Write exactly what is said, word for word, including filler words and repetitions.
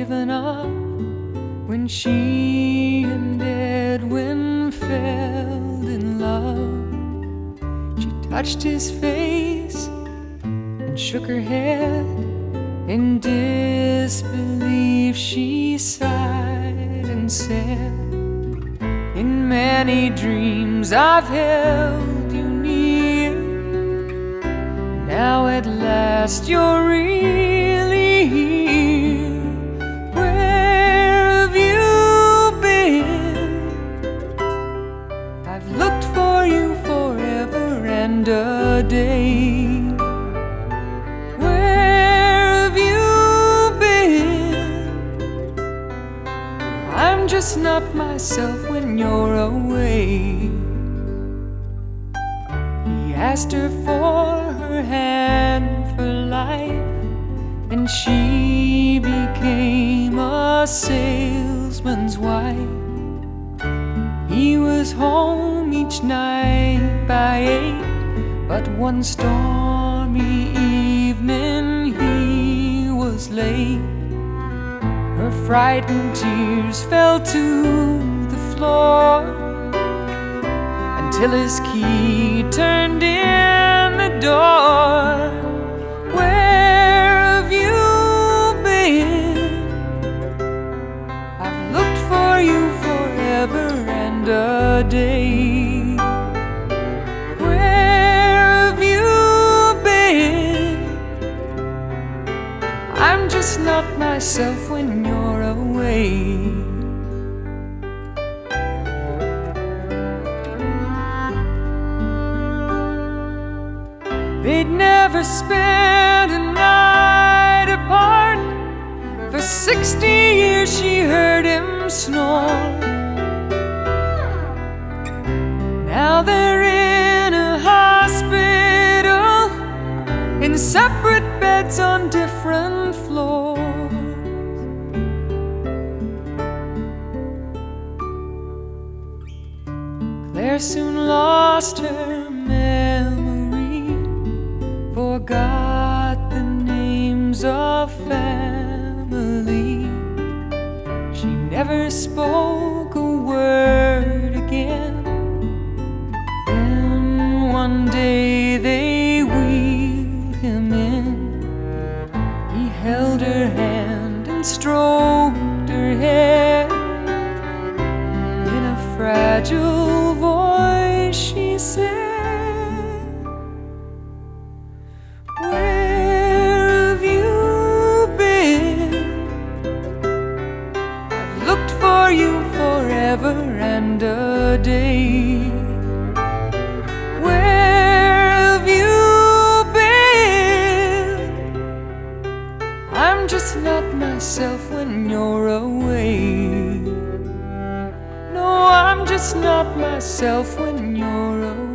given up when she and Edwin fell in love. She touched his face and shook her head. In disbelief she sighed and said, in many dreams I've held you near. Now at last you're really here. Where have you been? I've looked for you forever and a day. I'm just not myself when you're away. He asked her for her hand for life, and she became a salesman's wife. He was home each night by eight, but one stormy evening he was late. Her frightened tears fell to the floor until his key turned in the door. Where have you been? I've looked for you forever and a day. Where have you been? I'm just not myself when you're away. They'd never spent a night apart. For sixty years she heard him snore. Now they're in a hospital, in separate beds on different floors. Claire soon lost her memory, forgot the names of family. She never spoke a word again. Then one day they wheeled him in. He held her hand and stroked her hair. In a fragile voice she said, where have you been? I've looked for you forever and a day. Where have you been? I'm just not myself when you're away. No, I'm just not myself when you're away.